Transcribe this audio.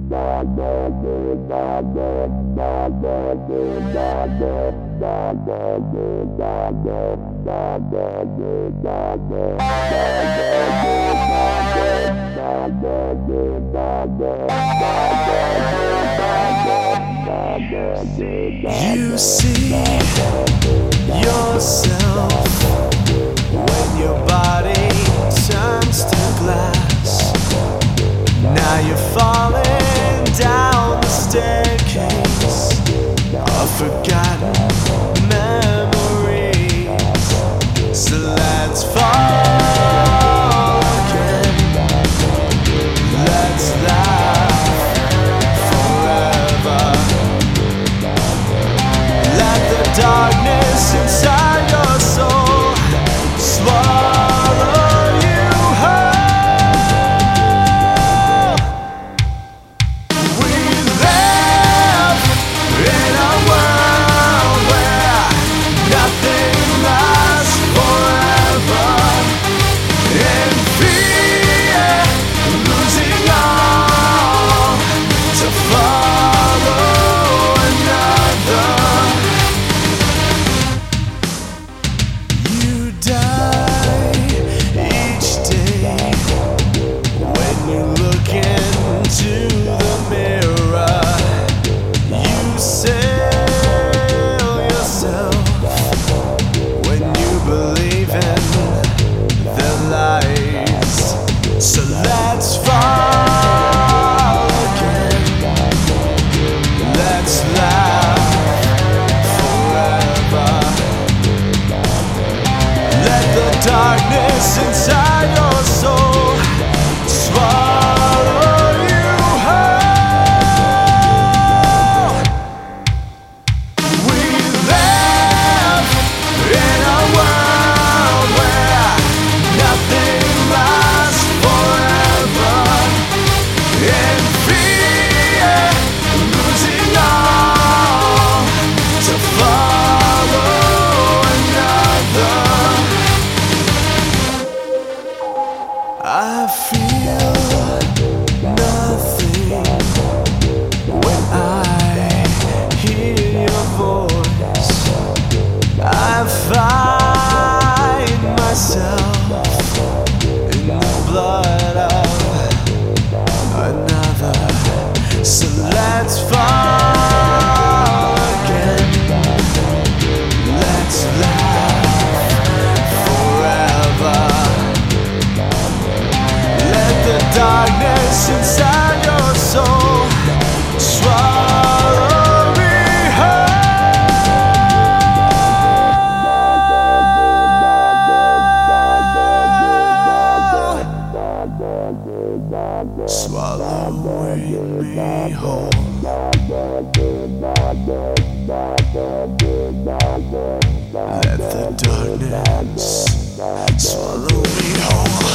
You see yourself when your body turns to glass. Now you're falling down the staircase of forgotten memories. So let's fall again. Let's laugh forever. Let the darkness inside your soul swallow you whole. We live in a world where nothing lasts forever. In fear, losing all to follow another. You die each day when you look into the mirror. You sail yourself when you believe in their lies. So let's fall again. Let's laugh forever. Let the darkness inside your soul swallow you whole. We live in a world where nothing lasts forever. In fear, losing all to follow another. I feel nothing when I hear your voice. I find myself in the blood of another. So let's fall again. Let's laugh forever. Let the darkness inside your soul swallow me whole. Swallowing me whole. Let the darkness swallow me whole.